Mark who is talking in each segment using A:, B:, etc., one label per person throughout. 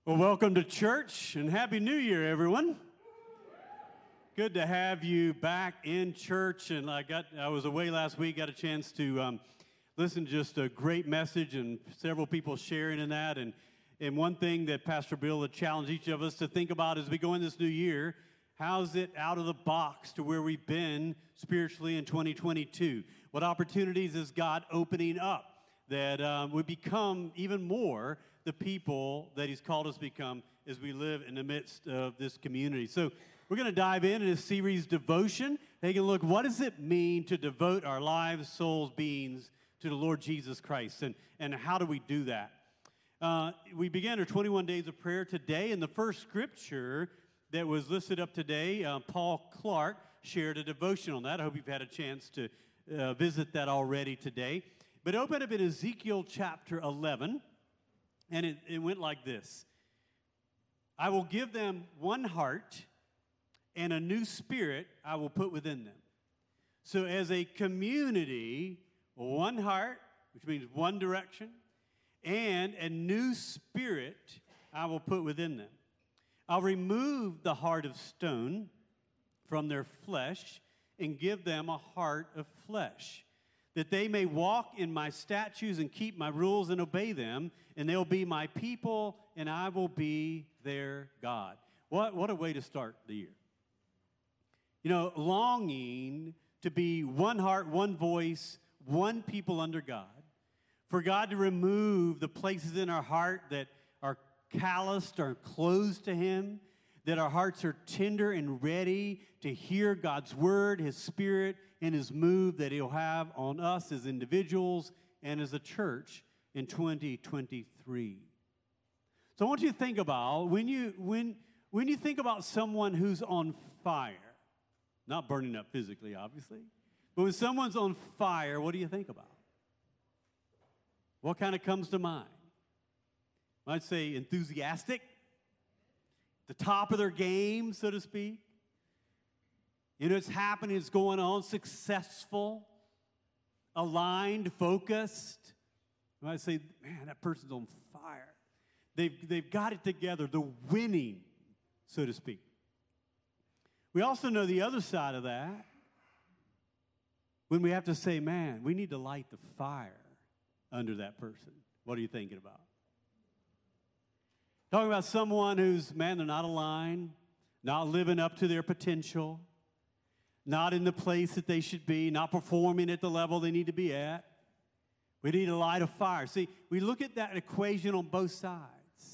A: Well, welcome to church and Happy New Year, everyone. Good to have you back in church. And I was away last week, got a chance to listen to just a great message and several people sharing in that. And one thing that Pastor Bill had challenged each of us to think about as we go in this new year, how's it out of the box to where we've been spiritually in 2022? What opportunities is God opening up that we become even more the people that he's called us to become as we live in the midst of this community. So we're going to dive in this series, Devotion, taking a look, what does it mean to devote our lives, souls, beings to the Lord Jesus Christ, and how do we do that? We began our 21 days of prayer today, and the first scripture that was listed up today, Paul Clark shared a devotion on that. I hope you've had a chance to visit that already today. But open up in Ezekiel chapter 11, and it went like this. I will give them one heart, and a new spirit I will put within them. So as a community, one heart, which means one direction, and a new spirit I will put within them. I'll remove the heart of stone from their flesh and give them a heart of flesh, that they may walk in my statutes and keep my rules and obey them, and they'll be my people, and I will be their God. What a way to start the year. You know, longing to be one heart, one voice, one people under God, for God to remove the places in our heart that are calloused or closed to him, that our hearts are tender and ready to hear God's word, his spirit, and his move that he'll have on us as individuals and as a church in 2023. So I want you to think about, when you think about someone who's on fire, not burning up physically, obviously, but when someone's on fire, what do you think about? What kind of comes to mind? I'd say enthusiastic, the top of their game, so to speak. You know, it's happening, it's going on, successful, aligned, focused. You might say, man, that person's on fire. They've got it together. They're winning, so to speak. We also know the other side of that, when we have to say, man, we need to light the fire under that person. What are you thinking about? Talking about someone who's, man, they're not aligned, not living up to their potential, not in the place that they should be, not performing at the level they need to be at. We need to light a fire. See, we look at that equation on both sides.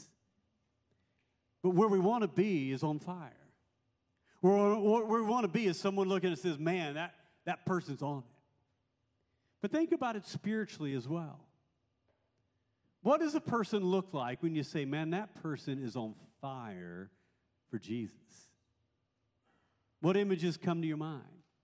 A: But where we want to be is on fire. Where we want to be is someone looking and says, man, that person's on it. But think about it spiritually as well. What does a person look like when you say, man, that person is on fire for Jesus? What images come to your mind?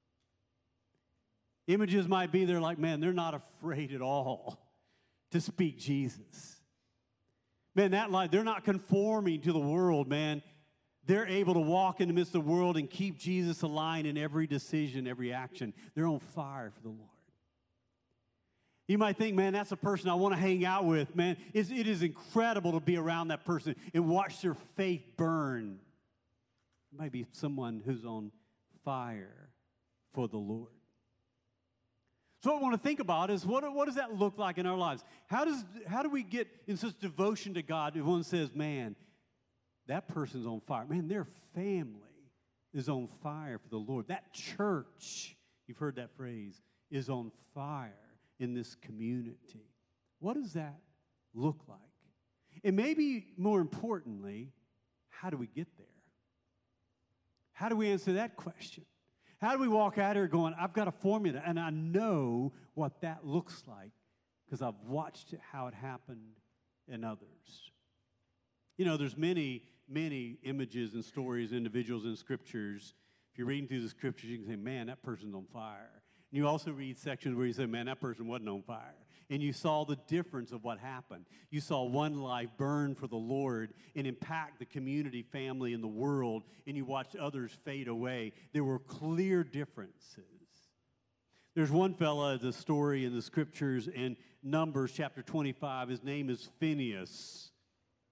A: Images might be they're like, man, they're not afraid at all to speak Jesus. Man, they're not conforming to the world, man. They're able to walk in the midst of the world and keep Jesus aligned in every decision, every action. They're on fire for the Lord. You might think, man, that's a person I want to hang out with, man. It is incredible to be around that person and watch their faith burn. It might be someone who's on fire for the Lord. So what I want to think about is what does that look like in our lives? How do we get in such devotion to God if one says, man, that person's on fire. Man, their family is on fire for the Lord. That church, you've heard that phrase, is on fire in this community. What does that look like? And maybe more importantly, how do we get there? How do we answer that question? How do we walk out here going, I've got a formula, and I know what that looks like because I've watched how it happened in others. You know, there's many images and stories, individuals in scriptures. If you're reading through the scriptures, you can say, man, that person's on fire. And you also read sections where you say, man, that person wasn't on fire. And you saw the difference of what happened. You saw one life burn for the Lord and impact the community, family, and the world, and you watched others fade away. There were clear differences. There's one fella, the story in the scriptures in Numbers chapter 25. His name is Phinehas.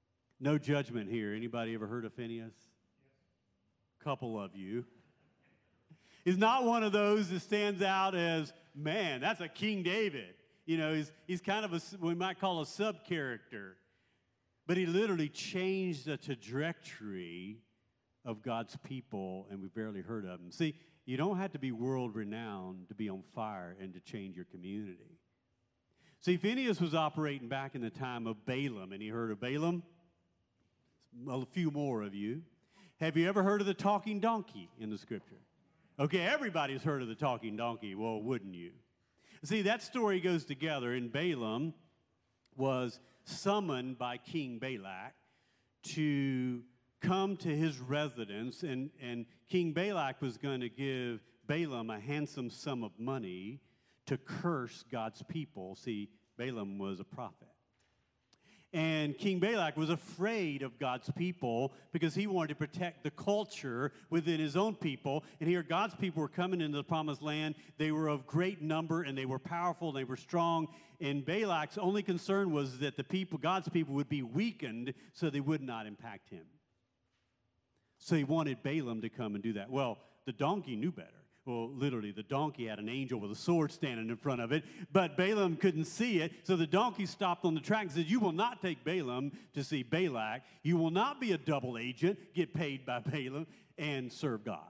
A: No judgment here. Anybody ever heard of Phineas? Couple of you. He's not one of those that stands out as, man, that's a King David. You know, he's kind of we might call a sub-character. But he literally changed the trajectory of God's people, and we've barely heard of him. See, you don't have to be world-renowned to be on fire and to change your community. See, Phineas was operating back in the time of Balaam. Any heard of Balaam? A few more of you. Have you ever heard of the talking donkey in the scripture? Okay, everybody's heard of the talking donkey. Well, wouldn't you? See, that story goes together, and Balaam was summoned by King Balak to come to his residence, and King Balak was going to give Balaam a handsome sum of money to curse God's people. See, Balaam was a prophet. And King Balak was afraid of God's people because he wanted to protect the culture within his own people. And here God's people were coming into the promised land. They were of great number, and they were powerful, and they were strong. And Balak's only concern was that the people, God's people, would be weakened so they would not impact him. So he wanted Balaam to come and do that. Well, the donkey knew better. Well, literally, the donkey had an angel with a sword standing in front of it, but Balaam couldn't see it, so the donkey stopped on the track and said, you will not take Balaam to see Balak. You will not be a double agent, get paid by Balaam, and serve God.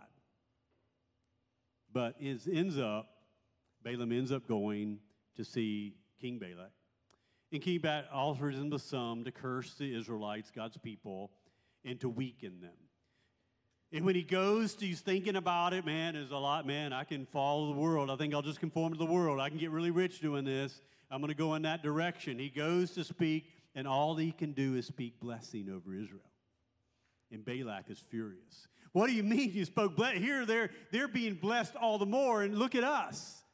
A: But Balaam ends up going to see King Balak. And King Balak offers him the sum to curse the Israelites, God's people, and to weaken them. And when he goes, he's thinking about it, man, there's a lot, man, I can follow the world. I think I'll just conform to the world. I can get really rich doing this. I'm going to go in that direction. He goes to speak, and all he can do is speak blessing over Israel. And Balak is furious. What do you mean you spoke blessing? Here they're being blessed all the more, and look at us.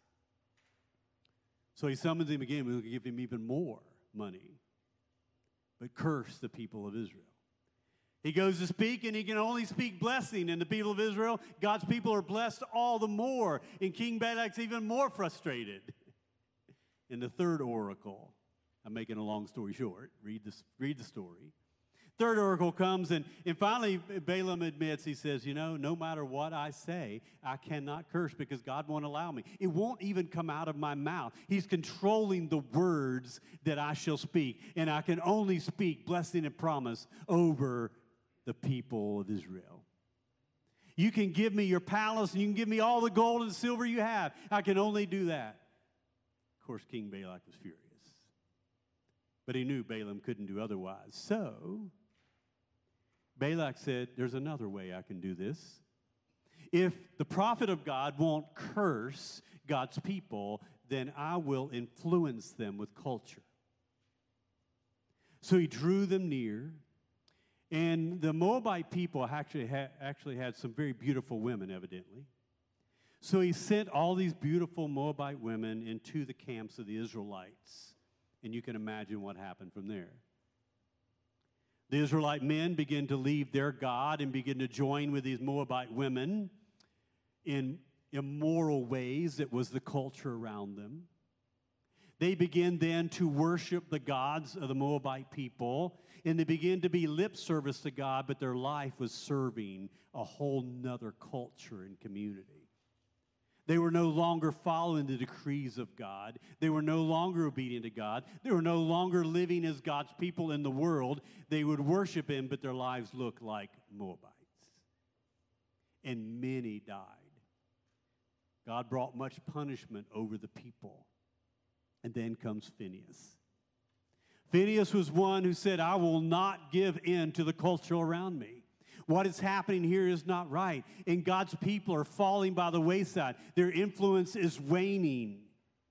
A: So he summons him again. We'll give him even more money. But curse the people of Israel. He goes to speak, and he can only speak blessing. And the people of Israel, God's people, are blessed all the more. And King Balak's even more frustrated. In the third oracle, I'm making a long story short. Read the story. Third oracle comes, and finally Balaam admits, he says, you know, no matter what I say, I cannot curse because God won't allow me. It won't even come out of my mouth. He's controlling the words that I shall speak, and I can only speak blessing and promise over the people of Israel. You can give me your palace, and you can give me all the gold and silver you have. I can only do that. Of course, King Balak was furious. But he knew Balaam couldn't do otherwise. So Balak said, there's another way I can do this. If the prophet of God won't curse God's people, then I will influence them with culture. So he drew them near. And the Moabite people actually had some very beautiful women, evidently. So he sent all these beautiful Moabite women into the camps of the Israelites. And you can imagine what happened from there. The Israelite men began to leave their God and begin to join with these Moabite women in immoral ways that was the culture around them. They began then to worship the gods of the Moabite people, and they began to be lip service to God, but their life was serving a whole nother culture and community. They were no longer following the decrees of God. They were no longer obedient to God. They were no longer living as God's people in the world. They would worship Him, but their lives looked like Moabites. And many died. God brought much punishment over the people. And then comes Phineas. Phineas was one who said, I will not give in to the culture around me. What is happening here is not right. And God's people are falling by the wayside. Their influence is waning.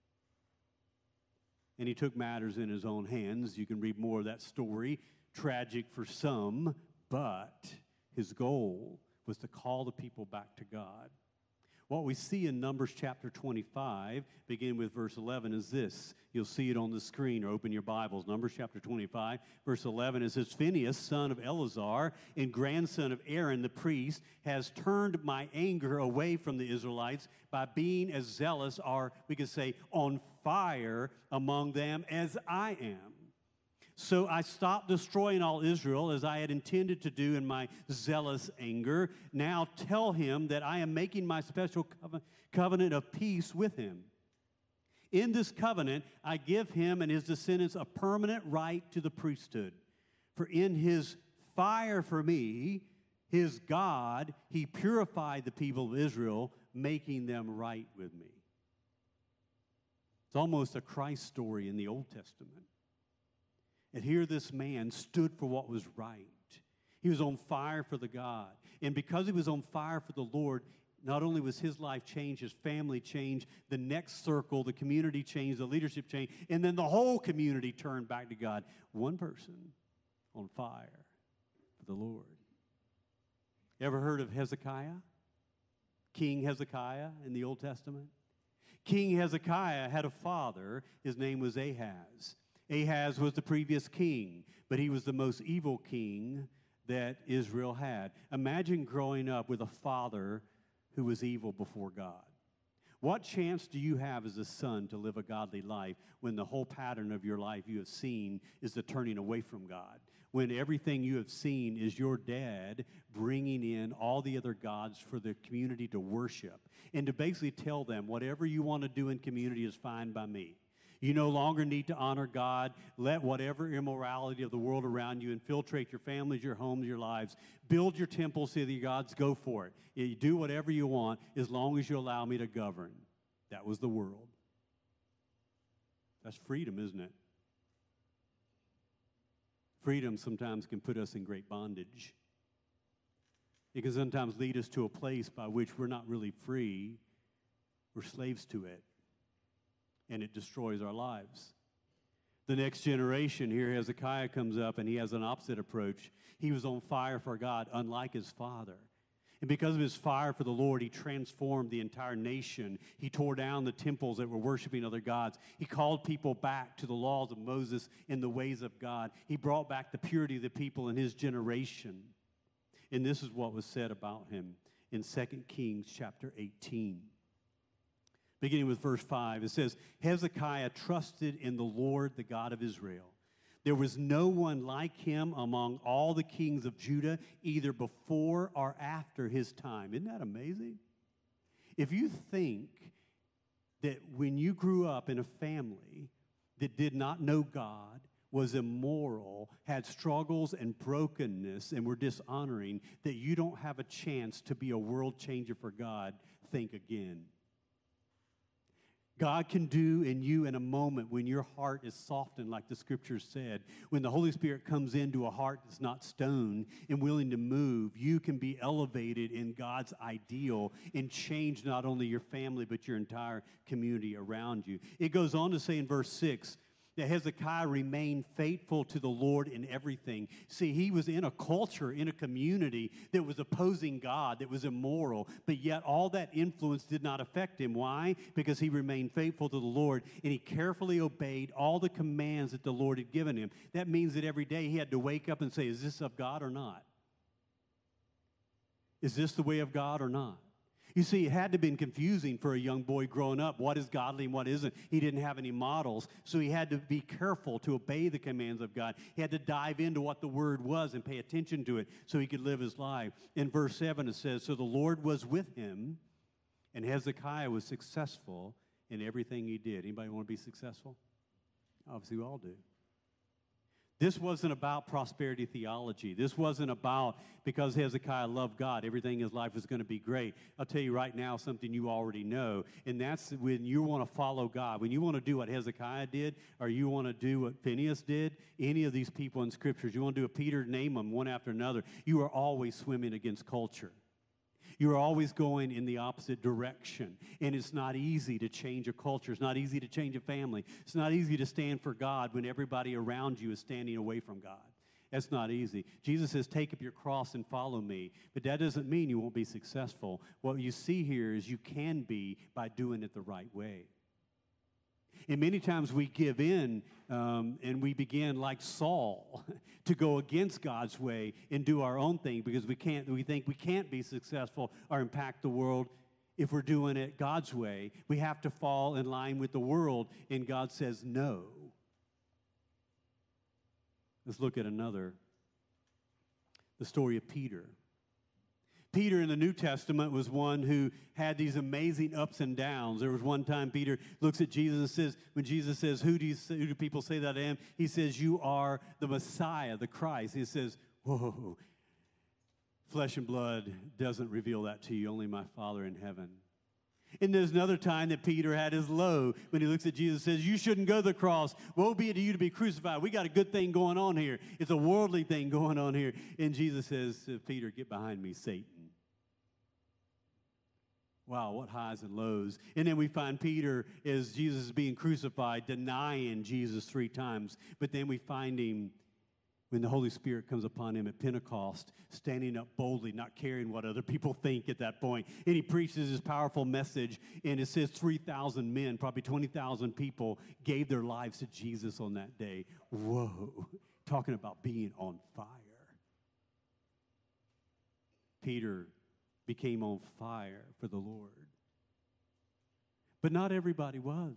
A: And he took matters in his own hands. You can read more of that story. Tragic for some, but his goal was to call the people back to God. What we see in Numbers chapter 25, begin with verse 11, is this. You'll see it on the screen or open your Bibles. Numbers chapter 25, verse 11, it says, Phinehas, son of Eleazar and grandson of Aaron the priest, has turned my anger away from the Israelites by being as zealous, or we could say on fire among them as I am. So I stopped destroying all Israel as I had intended to do in my zealous anger. Now tell him that I am making my special covenant of peace with him. In this covenant, I give him and his descendants a permanent right to the priesthood. For in his fire for me, his God, he purified the people of Israel, making them right with me. It's almost a Christ story in the Old Testament. And here this man stood for what was right. He was on fire for the God. And because he was on fire for the Lord, not only was his life changed, his family changed, the next circle, the community changed, the leadership changed, and then the whole community turned back to God. One person on fire for the Lord. Ever heard of Hezekiah? King Hezekiah in the Old Testament? King Hezekiah had a father. His name was Ahaz. Ahaz was the previous king, but he was the most evil king that Israel had. Imagine growing up with a father who was evil before God. What chance do you have as a son to live a godly life when the whole pattern of your life you have seen is the turning away from God? When everything you have seen is your dad bringing in all the other gods for the community to worship and to basically tell them whatever you want to do in community is fine by me. You no longer need to honor God. Let whatever immorality of the world around you infiltrate your families, your homes, your lives. Build your temples to your gods. Go for it. You do whatever you want as long as you allow me to govern. That was the world. That's freedom, isn't it? Freedom sometimes can put us in great bondage. It can sometimes lead us to a place by which we're not really free. We're slaves to it. And it destroys our lives. The next generation here, Hezekiah comes up, and he has an opposite approach. He was on fire for God, unlike his father. And because of his fire for the Lord, he transformed the entire nation. He tore down the temples that were worshiping other gods. He called people back to the laws of Moses and the ways of God. He brought back the purity of the people in his generation. And this is what was said about him in 2 Kings chapter 18. Beginning with verse 5, it says, Hezekiah trusted in the Lord, the God of Israel. There was no one like him among all the kings of Judah, either before or after his time. Isn't that amazing? If you think that when you grew up in a family that did not know God, was immoral, had struggles and brokenness, and were dishonoring, that you don't have a chance to be a world changer for God, think again. God can do in you in a moment when your heart is softened, like the scripture said. When the Holy Spirit comes into a heart that's not stone and willing to move, you can be elevated in God's ideal and change not only your family, but your entire community around you. It goes on to say in verse 6, that Hezekiah remained faithful to the Lord in everything. See, he was in a culture, in a community that was opposing God, that was immoral, but yet all that influence did not affect him. Why? Because he remained faithful to the Lord, and he carefully obeyed all the commands that the Lord had given him. That means that every day he had to wake up and say, is this of God or not? Is this the way of God or not? You see, it had to have been confusing for a young boy growing up. What is godly and what isn't? He didn't have any models, so he had to be careful to obey the commands of God. He had to dive into what the word was and pay attention to it so he could live his life. In verse 7 it says, so the Lord was with him, and Hezekiah was successful in everything he did. Anybody want to be successful? Obviously, we all do. This wasn't about prosperity theology. This wasn't about because Hezekiah loved God, everything in his life was going to be great. I'll tell you right now something you already know, and that's when you want to follow God, when you want to do what Hezekiah did, or you want to do what Phineas did, any of these people in Scriptures, you want to do what Peter, name them one after another, you are always swimming against culture. You are always going in the opposite direction. And it's not easy to change a culture. It's not easy to change a family. It's not easy to stand for God when everybody around you is standing away from God. That's not easy. Jesus says, take up your cross and follow me. But that doesn't mean you won't be successful. What you see here is you can be by doing it the right way. And many times we give in and we begin like Saul to go against God's way and do our own thing because we think we can't be successful or impact the world if we're doing it God's way. We have to fall in line with the world, and God says no. Let's look at another, the story of Peter. Peter in the New Testament was one who had these amazing ups and downs. There was one time Peter looks at Jesus and says, when Jesus says, who do people say that I am? He says, you are the Messiah, the Christ. He says, whoa, flesh and blood doesn't reveal that to you, only my Father in heaven. And there's another time that Peter had his low when he looks at Jesus and says, you shouldn't go to the cross. Woe be it to you to be crucified. We got a good thing going on here. It's a worldly thing going on here. And Jesus says to Peter, get behind me, Satan. Wow, what highs and lows. And then we find Peter, as Jesus is being crucified, denying Jesus 3 times. But then we find him when the Holy Spirit comes upon him at Pentecost, standing up boldly, not caring what other people think at that point. And he preaches his powerful message, and it says 3,000 men, probably 20,000 people, gave their lives to Jesus on that day. Whoa, talking about being on fire. Peter became on fire for the Lord. But not everybody was.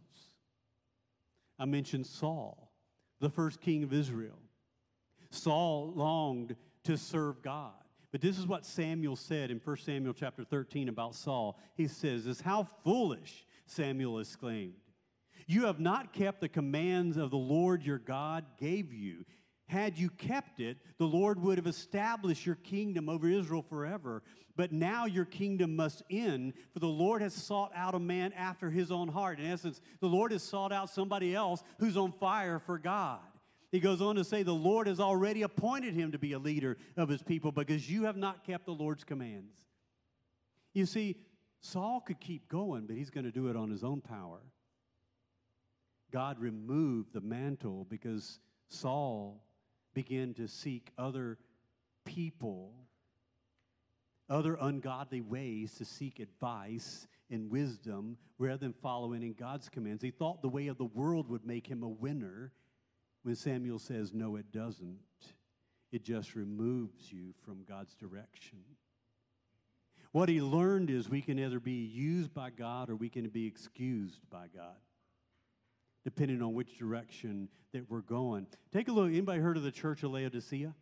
A: I mentioned Saul, the first king of Israel. Saul longed to serve God. But this is what Samuel said in 1 Samuel chapter 13 about Saul. He says, "This how foolish," Samuel exclaimed. "You have not kept the commands of the Lord your God gave you. Had you kept it, the Lord would have established your kingdom over Israel forever. But now your kingdom must end, for the Lord has sought out a man after his own heart." In essence, the Lord has sought out somebody else who's on fire for God. He goes on to say, the Lord has already appointed him to be a leader of his people because you have not kept the Lord's commands. You see, Saul could keep going, but he's going to do it on his own power. God removed the mantle because Saul began to seek other people, other ungodly ways to seek advice and wisdom rather than following in God's commands. He thought the way of the world would make him a winner. When Samuel says, no, it doesn't. It just removes you from God's direction. What he learned is we can either be used by God or we can be excused by God, depending on which direction that we're going. Take a look. Anybody heard of the church of Laodicea?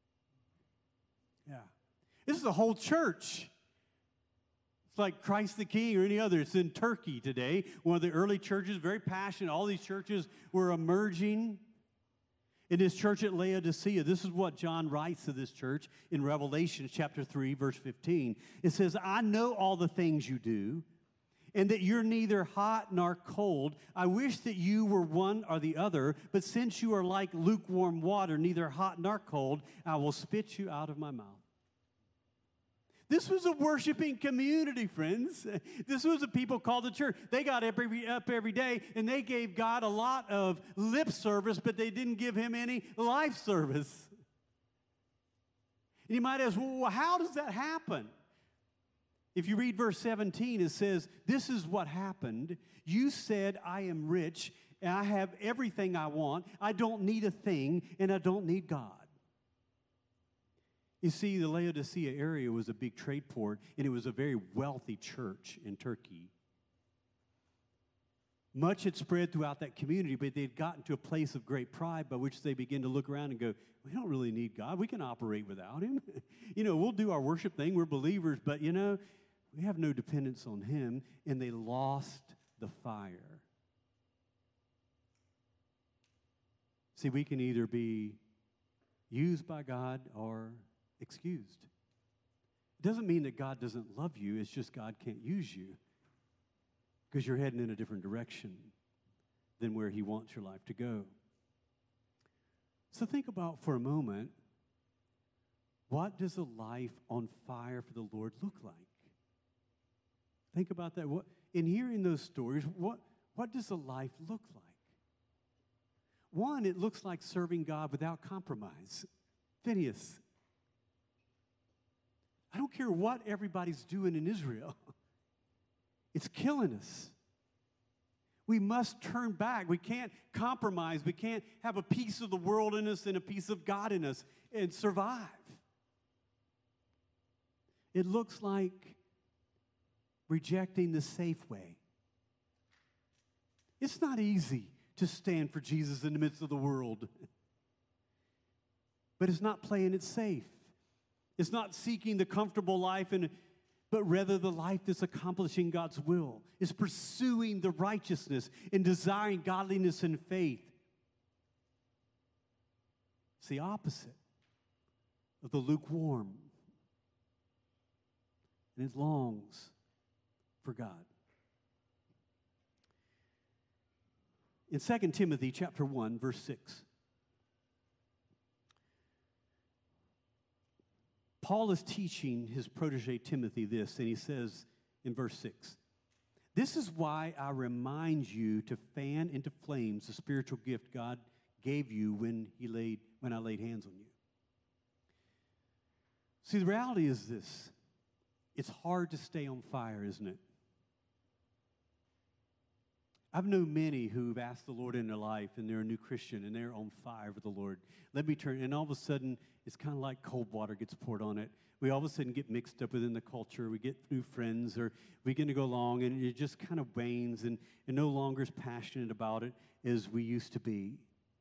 A: Yeah. This is a whole church. It's like Christ the King or any other. It's in Turkey today. One of the early churches, very passionate. All these churches were emerging. In this church at Laodicea, this is what John writes to this church in Revelation chapter 3, verse 15. It says, "I know all the things you do, and that you're neither hot nor cold. I wish that you were one or the other, but since you are like lukewarm water, neither hot nor cold, I will spit you out of my mouth." This was a worshiping community, friends. This was a people called the church. They got up every day, and they gave God a lot of lip service, but they didn't give him any life service. And you might ask, well, how does that happen? If you read verse 17, it says, "This is what happened. You said, I am rich, and I have everything I want. I don't need a thing, and I don't need God." You see, the Laodicea area was a big trade port, and it was a very wealthy church in Turkey. Much had spread throughout that community, but they'd gotten to a place of great pride by which they began to look around and go, we don't really need God. We can operate without him. We'll do our worship thing. We're believers, but, we have no dependence on him, and they lost the fire. See, we can either be used by God or excused. It doesn't mean that God doesn't love you. It's just God can't use you because you're heading in a different direction than where he wants your life to go. So think about for a moment, what does a life on fire for the Lord look like? Think about that. In hearing those stories, what does a life look like? One, it looks like serving God without compromise. Phineas, I don't care what everybody's doing in Israel. It's killing us. We must turn back. We can't compromise. We can't have a piece of the world in us and a piece of God in us and survive. It looks like rejecting the safe way. It's not easy to stand for Jesus in the midst of the world. but it's not playing it safe. It's not seeking the comfortable life, but rather the life that's accomplishing God's will. It's pursuing the righteousness and desiring godliness and faith. It's the opposite of the lukewarm. And it longs for God. In 2 Timothy chapter 1, verse 6, Paul is teaching his protege Timothy this, and he says in verse 6, "This is why I remind you to fan into flames the spiritual gift God gave you when I laid hands on you." See, the reality is this. It's hard to stay on fire, isn't it? I've known many who've asked the Lord in their life, and they're a new Christian, and they're on fire for the Lord. And all of a sudden, it's kind of like cold water gets poured on it. We all of a sudden get mixed up within the culture. We get new friends, or we begin to go along, and it just kind of wanes, and no longer as passionate about it as we used to be.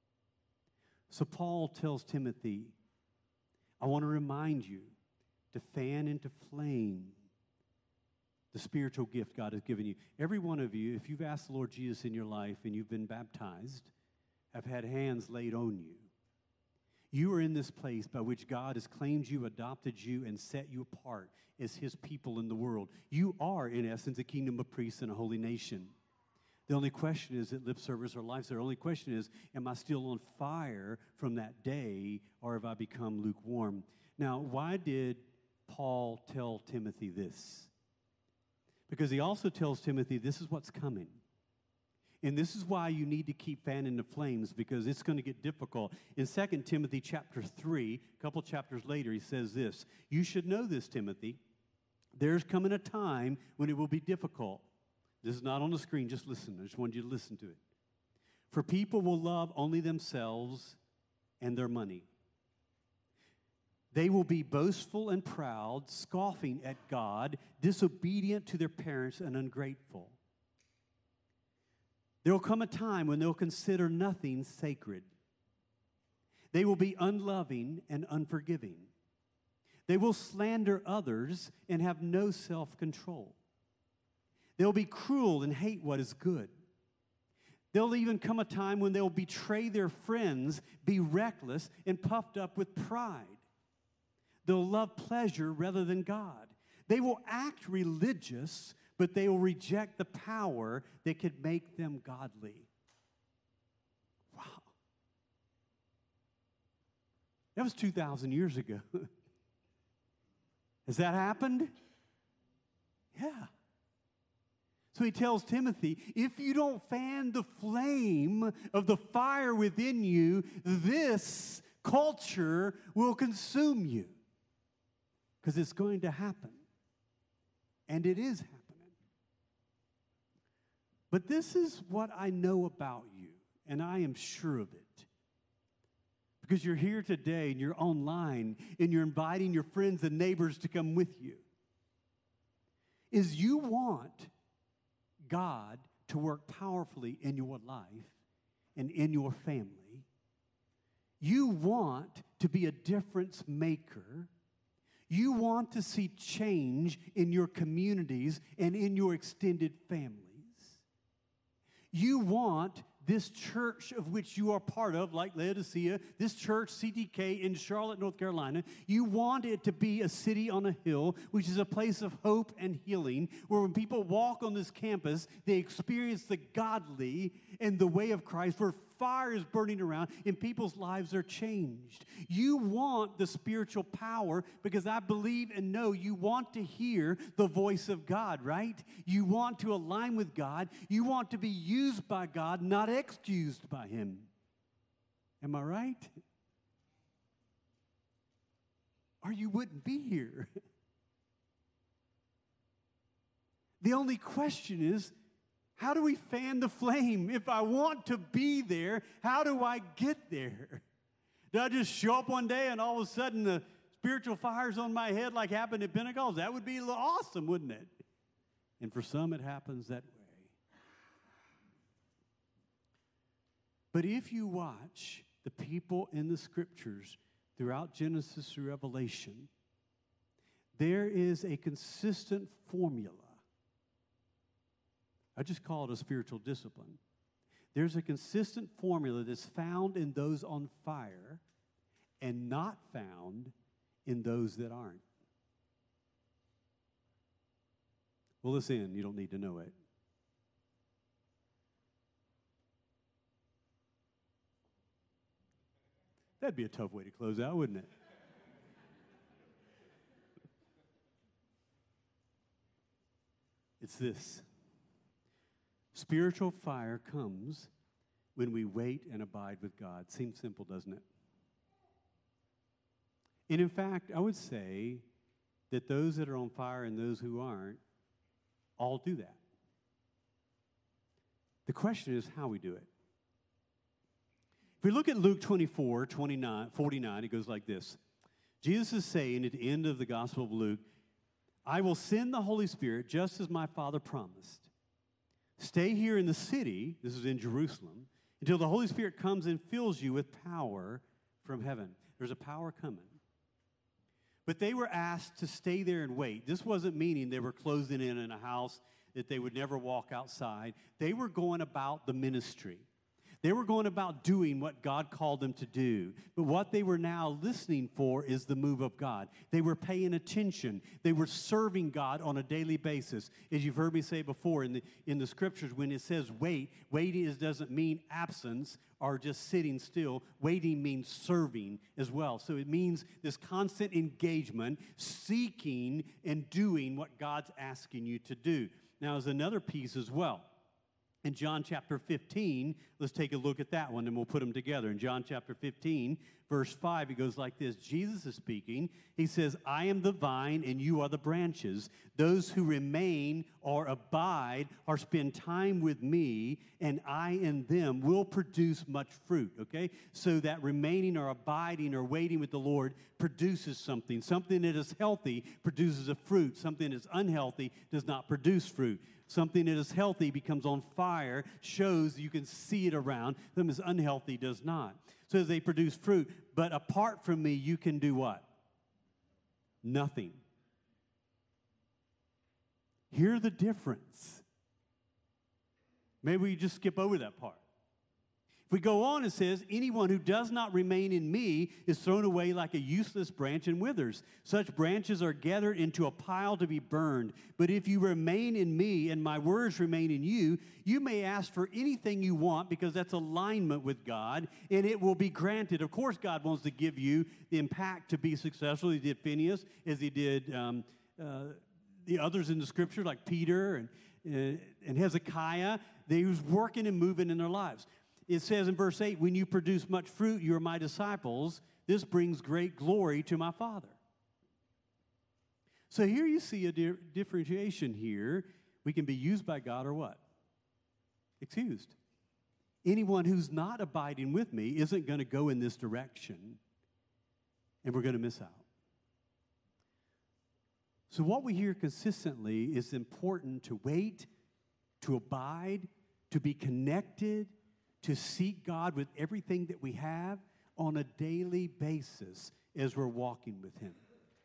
A: So Paul tells Timothy, I want to remind you to fan into flame the spiritual gift God has given you. Every one of you, if you've asked the Lord Jesus in your life and you've been baptized, have had hands laid on you. You are in this place by which God has claimed you, adopted you, and set you apart as his people in the world. You are, in essence, a kingdom of priests and a holy nation. The only question is that lip service or life service. The only question is, am I still on fire from that day, or have I become lukewarm? Now, why did Paul tell Timothy this? Because he also tells Timothy, this is what's coming. And this is why you need to keep fanning the flames, because it's going to get difficult. In 2 Timothy chapter 3, a couple chapters later, he says this, "You should know this, Timothy. There's coming a time when it will be difficult." This is not on the screen, just listen. I just want you to listen to it. "For people will love only themselves and their money. They will be boastful and proud, scoffing at God, disobedient to their parents, and ungrateful. There will come a time when they'll consider nothing sacred. They will be unloving and unforgiving. They will slander others and have no self-control. They'll be cruel and hate what is good. There'll even come a time when they'll betray their friends, be reckless, and puffed up with pride. They'll love pleasure rather than God. They will act religious, but they will reject the power that could make them godly." Wow. That was 2,000 years ago. Has that happened? Yeah. So he tells Timothy, if you don't fan the flame of the fire within you, this culture will consume you. Because it's going to happen. And it is happening. But this is what I know about you, and I am sure of it. Because you're here today, and you're online, and you're inviting your friends and neighbors to come with you. Is you want God to work powerfully in your life and in your family. You want to be a difference maker. You want to see change in your communities and in your extended families. You want this church of which you are part of, like Laodicea, this church, CTK in Charlotte, North Carolina, you want it to be a city on a hill, which is a place of hope and healing, where when people walk on this campus, they experience the godly and the way of Christ, where fire is burning around and people's lives are changed. You want the spiritual power because I believe and know you want to hear the voice of God, right? You want to align with God. You want to be used by God, not excused by Him. Am I right? Or you wouldn't be here. The only question is, how do we fan the flame? If I want to be there, how do I get there? Do I just show up one day and all of a sudden the spiritual fire's on my head like happened at Pentecost? That would be awesome, wouldn't it? And for some, it happens that way. But if you watch the people in the Scriptures throughout Genesis through Revelation, there is a consistent formula. I just call it a spiritual discipline. There's a consistent formula that's found in those on fire and not found in those that aren't. Well, listen, you don't need to know it. That'd be a tough way to close out, wouldn't it? It's this. Spiritual fire comes when we wait and abide with God. Seems simple, doesn't it? And in fact, I would say that those that are on fire and those who aren't all do that. The question is how we do it. If we look at Luke 24, 49, it goes like this. Jesus is saying at the end of the Gospel of Luke, I will send the Holy Spirit just as my Father promised. Stay here in the city, this is in Jerusalem, until the Holy Spirit comes and fills you with power from heaven. There's a power coming. But they were asked to stay there and wait. This wasn't meaning they were closing in a house that they would never walk outside. They were going about the ministry. They were going about doing what God called them to do. But what they were now listening for is the move of God. They were paying attention. They were serving God on a daily basis. As you've heard me say before in the scriptures, when it says wait, waiting doesn't mean absence or just sitting still. Waiting means serving as well. So it means this constant engagement, seeking and doing what God's asking you to do. Now, there's another piece as well. In John chapter 15, let's take a look at that one and we'll put them together. In John chapter 15, verse 5, it goes like this. Jesus is speaking. He says, I am the vine and you are the branches. Those who remain or abide or spend time with me and I in them will produce much fruit, okay? So that remaining or abiding or waiting with the Lord produces something. Something that is healthy produces a fruit. Something that is unhealthy does not produce fruit. Something that is healthy becomes on fire, shows you can see it around. Something that's unhealthy does not. So as they produce fruit. But apart from me, you can do what? Nothing. Hear the difference. Maybe we just skip over that part. If we go on, it says, anyone who does not remain in me is thrown away like a useless branch and withers. Such branches are gathered into a pile to be burned. But if you remain in me and my words remain in you, you may ask for anything you want because that's alignment with God, and it will be granted. Of course, God wants to give you the impact to be successful. He did Phineas, as he did the others in the Scripture, like Peter and Hezekiah. They was working and moving in their lives. It says in verse 8, when you produce much fruit, you are my disciples. This brings great glory to my Father. So here you see a differentiation here. We can be used by God or what? Excused. Anyone who's not abiding with me isn't going to go in this direction, and we're going to miss out. So what we hear consistently is important to wait, to abide, to be connected, to seek God with everything that we have on a daily basis as we're walking with Him.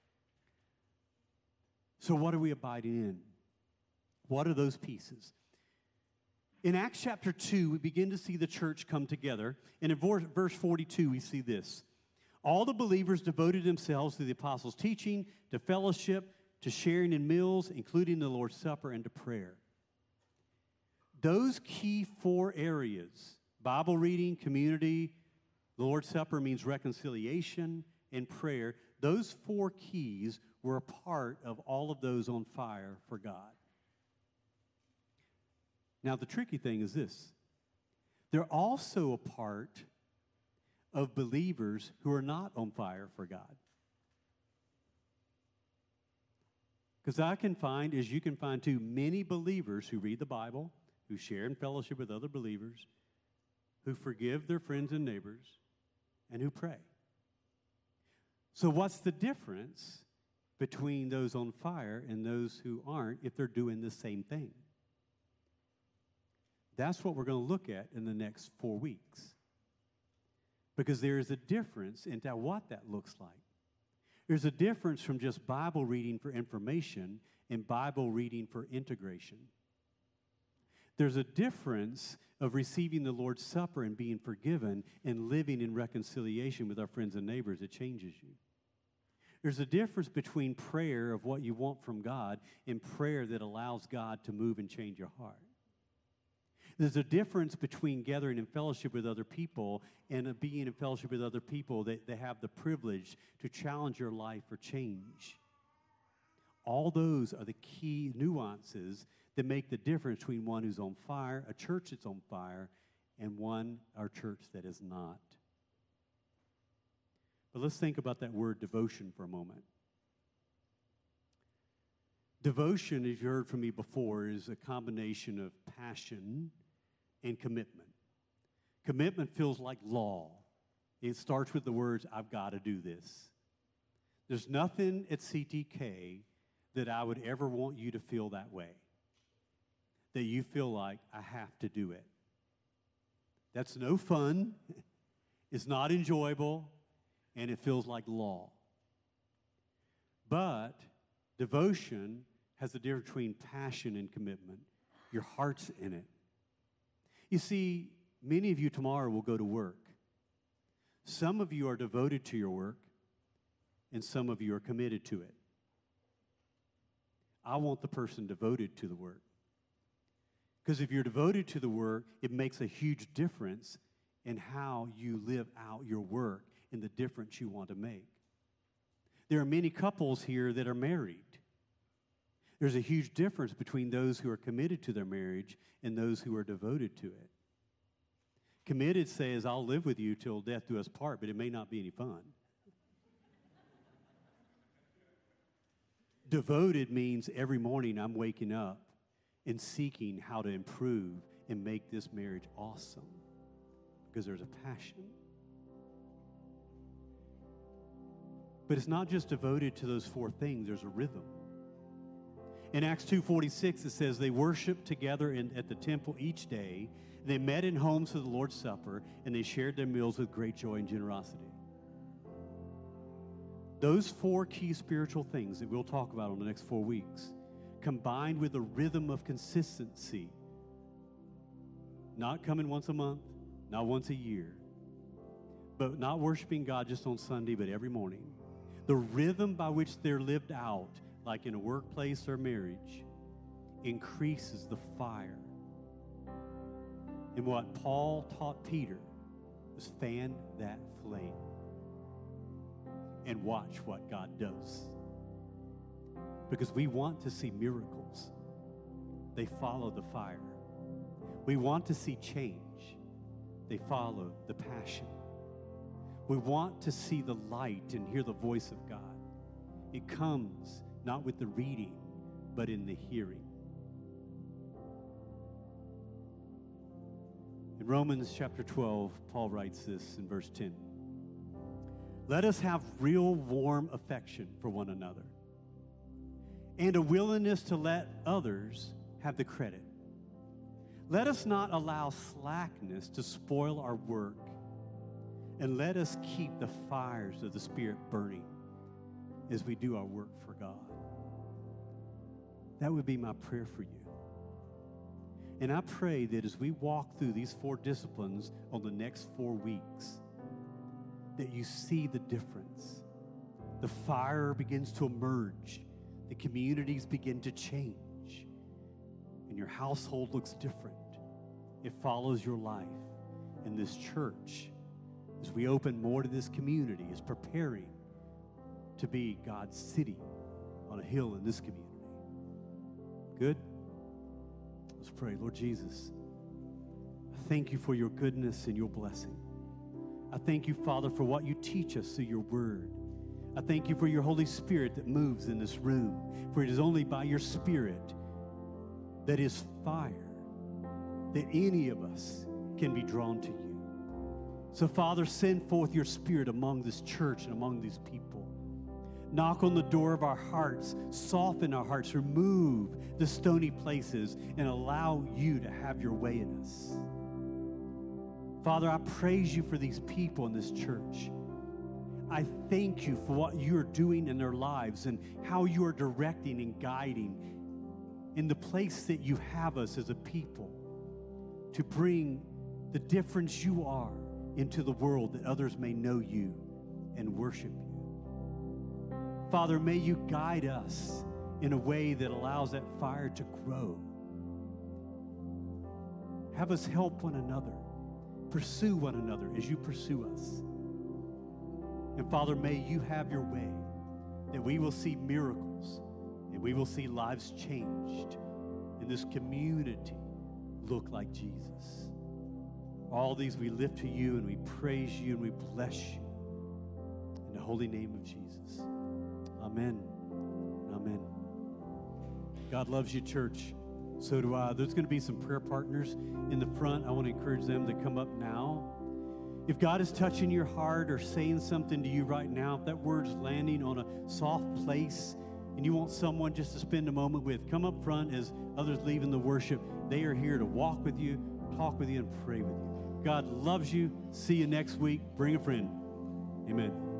A: So what are we abiding in? What are those pieces? In Acts chapter 2, we begin to see the church come together. And in verse 42, we see this. All the believers devoted themselves to the apostles' teaching, to fellowship, to sharing in meals, including the Lord's Supper, and to prayer. Those key 4 areas, Bible reading, community, the Lord's Supper means reconciliation, and prayer, those 4 keys were a part of all of those on fire for God. Now, the tricky thing is this. They're also a part of believers who are not on fire for God. Because I can find, as you can find too, many believers who read the Bible, who share in fellowship with other believers, who forgive their friends and neighbors, and who pray. So what's the difference between those on fire and those who aren't if they're doing the same thing? That's what we're going to look at in the next 4 weeks. Because there is a difference into what that looks like. There's a difference from just Bible reading for information and Bible reading for integration. There's a difference of receiving the Lord's Supper and being forgiven and living in reconciliation with our friends and neighbors. It changes you. There's a difference between prayer of what you want from God and prayer that allows God to move and change your heart. There's a difference between gathering in fellowship with other people and being in fellowship with other people that they have the privilege to challenge your life for change. All those are the key nuances that make the difference between one who's on fire, a church that's on fire, and our church that is not. But let's think about that word devotion for a moment. Devotion, as you heard from me before, is a combination of passion and commitment. Commitment feels like law. It starts with the words, I've got to do this. There's nothing at CTK that I would ever want you to feel that way, that you feel like, I have to do it. That's no fun. It's not enjoyable, and it feels like law. But devotion has a difference between passion and commitment. Your heart's in it. You see, many of you tomorrow will go to work. Some of you are devoted to your work, and some of you are committed to it. I want the person devoted to the work. Because if you're devoted to the work, it makes a huge difference in how you live out your work and the difference you want to make. There are many couples here that are married. There's a huge difference between those who are committed to their marriage and those who are devoted to it. Committed says, I'll live with you till death do us part, but it may not be any fun. Devoted means every morning I'm waking up and seeking how to improve and make this marriage awesome because there's a passion. But it's not just devoted to those four things, there's a rhythm. In Acts 2:46, it says, they worshiped together at the temple each day. They met in homes for the Lord's Supper, and they shared their meals with great joy and generosity. Those four key spiritual things that we'll talk about on the next 4 weeks, combined with a rhythm of consistency, not coming once a month, not once a year, but not worshiping God just on Sunday, but every morning. The rhythm by which they're lived out, like in a workplace or marriage, increases the fire. And what Paul taught Peter was fan that flame and watch what God does. Because we want to see miracles. They follow the fire. We want to see change. They follow the passion. We want to see the light and hear the voice of God. It comes not with the reading, but in the hearing. In Romans chapter 12, Paul writes this in verse 10. Let us have real warm affection for one another and a willingness to let others have the credit. Let us not allow slackness to spoil our work, and let us keep the fires of the Spirit burning as we do our work for God. That would be my prayer for you. And I pray that as we walk through these 4 disciplines on the next 4 weeks, that you see the difference. The fire begins to emerge. The communities begin to change. And your household looks different. It follows your life. And this church, as we open more to this community, is preparing to be God's city on a hill in this community. Good? Let's pray. Lord Jesus, I thank you for your goodness and your blessing. I thank you, Father, for what you teach us through your word. I thank you for your Holy Spirit that moves in this room, for it is only by your Spirit that is fire that any of us can be drawn to you. So, Father, send forth your Spirit among this church and among these people. Knock on the door of our hearts, soften our hearts, remove the stony places, and allow you to have your way in us. Father, I praise you for these people in this church. I thank you for what you're doing in their lives and how you are directing and guiding in the place that you have us as a people to bring the difference you are into the world that others may know you and worship you. Father, may you guide us in a way that allows that fire to grow. Have us help one another, pursue one another as you pursue us. And Father, may you have your way, that we will see miracles and we will see lives changed in this community look like Jesus. All these we lift to you and we praise you and we bless you in the holy name of Jesus. Amen. Amen. God loves you, church. So do I. There's going to be some prayer partners in the front. I want to encourage them to come up now. If God is touching your heart or saying something to you right now, if that word's landing on a soft place and you want someone just to spend a moment with, come up front as others leave in the worship. They are here to walk with you, talk with you, and pray with you. God loves you. See you next week. Bring a friend. Amen.